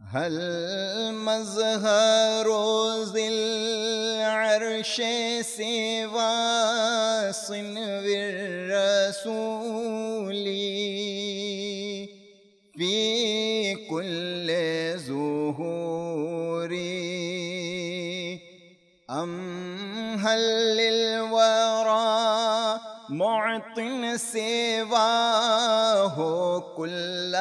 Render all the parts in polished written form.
هل مظهر ذي العرش سوى صنو الرسول في كل ظهور أم هل للورى معط سواه كل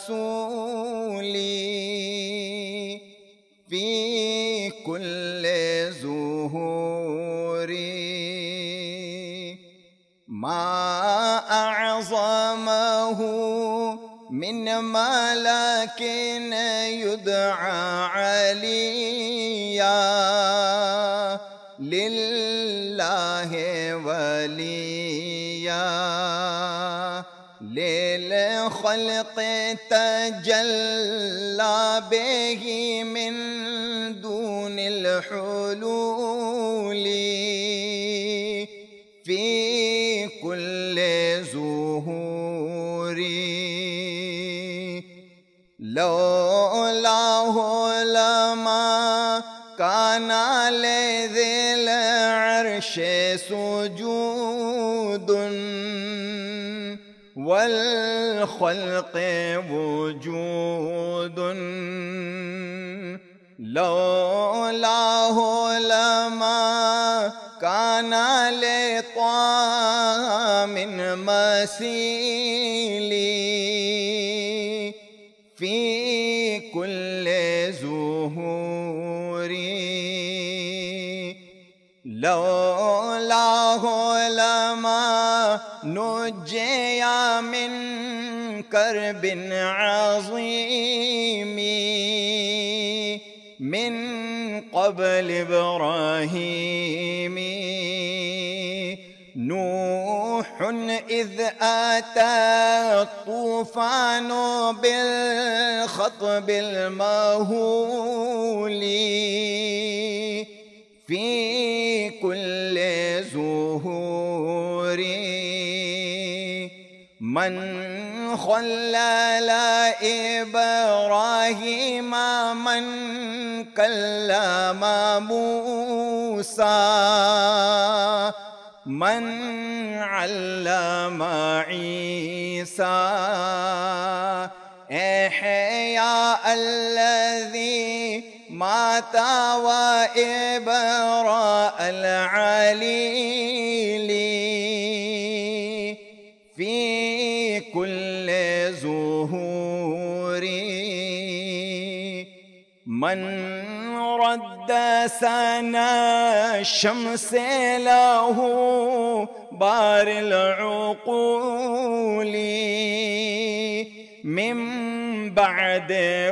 سولي في كل ظهور ما أعظمه من ملك يدعى عليا لله وليا للخلق تجلى به من دون الحلول في كل ظهور لولاه لما كان لذي العرش سجود والخلق وجود لولاه لما كان لطعام مسيلي في كل ظهور لولاه لما نجي من كرب عظيم من قبل إبراهيم نوح إذ أتى الطوفان بالخطب المهول في كل ظهور من خلل إبراهيم من كلم موسى من علم عيسى إحياء الذي مات وإبراء العليل في كل ظهور من رد سنا الشمس له بار العقول من بعد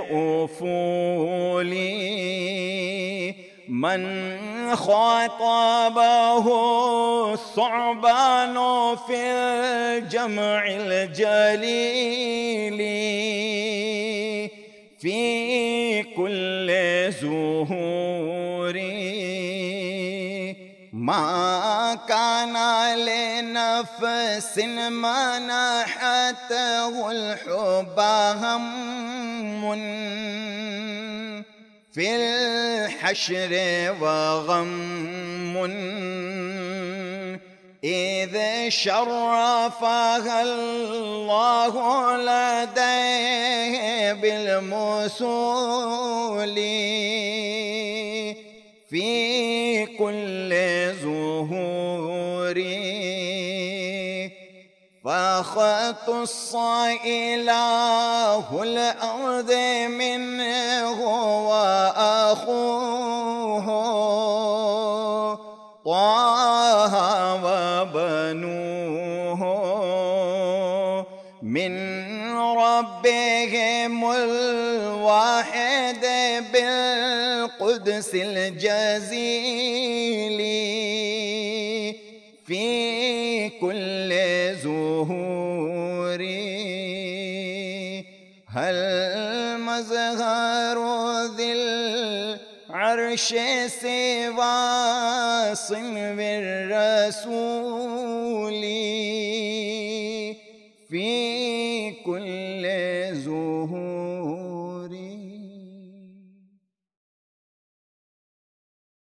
أفولي من خاطبه الثعبان في الجمع الجليل في كل ظهور ما كان لنفس منحته الحب هم في الحشر وغم إذ شرفها الله لديه بالموصول في كل ظهور فختص إله الأرض منه وأخوه طه وبنوه من ربهم الواحد بالقدس الجزيل في كل ظهور هل مظهر ذي العرش سوى صنو الرسول